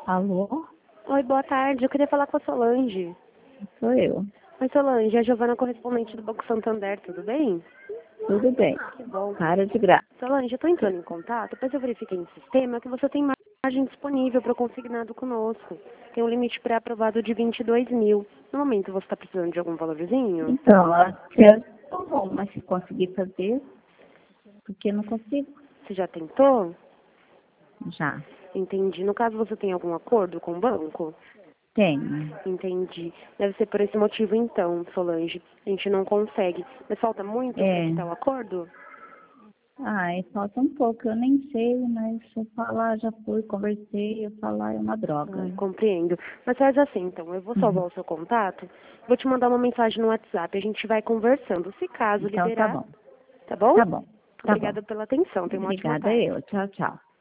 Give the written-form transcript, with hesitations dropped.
Alô? Oi, boa tarde. Eu queria falar com a Solange. Sou eu. Oi, Solange. É a Giovana, correspondente do Banco Santander. Tudo bem? Tudo bem. Que bom. Para de graça. Solange, eu estou entrando em contato, depois eu verifiquei no sistema que você tem margem disponível para consignado conosco. Tem um limite pré-aprovado de 22 mil. No momento, você está precisando de algum valorzinho? Então, até tá bom, mas se conseguir fazer, porque não consigo. Você já tentou? Já. Entendi. No caso, você tem algum acordo com o banco? Tenho. Entendi. Deve ser por esse motivo, então, Solange. A gente não consegue. Mas falta muito para É. quitar o acordo? Ai, falta um pouco, eu nem sei, mas se eu falar, já fui, conversei, eu falar é uma droga. Ai, compreendo. Mas faz assim, então, eu vou salvar Uhum. o seu contato, vou te mandar uma mensagem no WhatsApp, a gente vai conversando. Se caso Então, tá liberar, bom. tá bom? Tá bom. Tá bom. Obrigada pela atenção, tenha uma ótima Obrigada tarde. eu. Tchau, tchau.